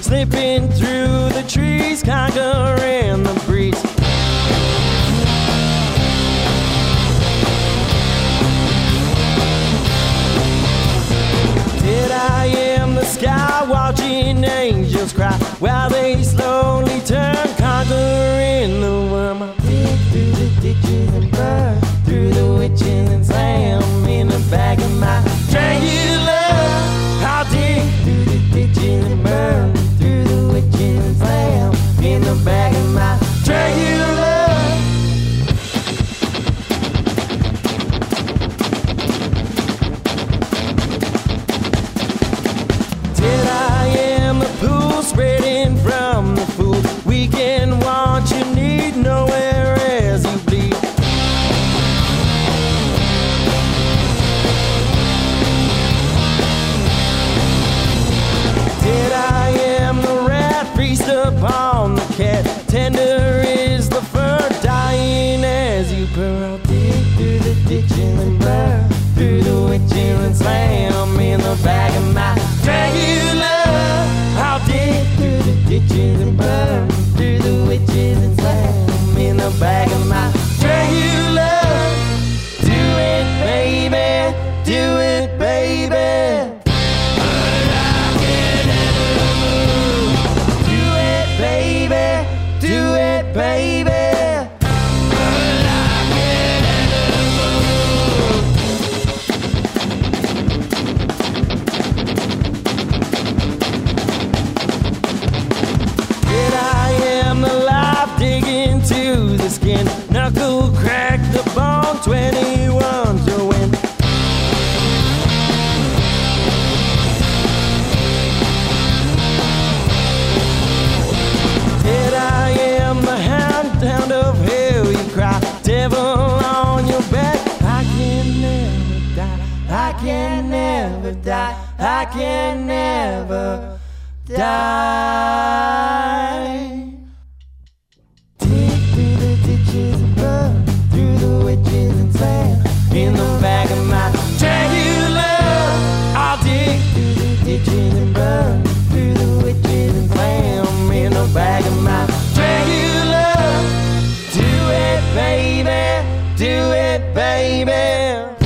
slipping through the trees, conquering the breeze. Did I am the sky, watching angels cry while they slowly turn, conquering the worm. I dig through the ditches and burn through the witches and slam in the back of my Dracula. I'll dig through the ditches and burn through the witches and slam in the back of my Dracula. Till I am the pool spreading from the fool. We can want you need nowhere as you bleed. Till I am the rat, feast upon the cat. Tender is the fur, dying as you purr. I'll dig through the ditches and burn through the witches and slam in the back of my Dracula. I'll dig through the ditches and burn through the witches and slam in the back of my Dracula. Do it, baby, do it, baby. Do it, baby, do it, baby. Dig into the skin, knuckle crack the bone, 21 to win. Dead I am the hound of hell, you cry, devil on your back. I can never die, I can never die, I can never die. Through the witches and slam in the back of my Dracula. I'll dig through the ditches and burn through the witches and slam in the back of my Dracula. Do it, baby, do it, baby.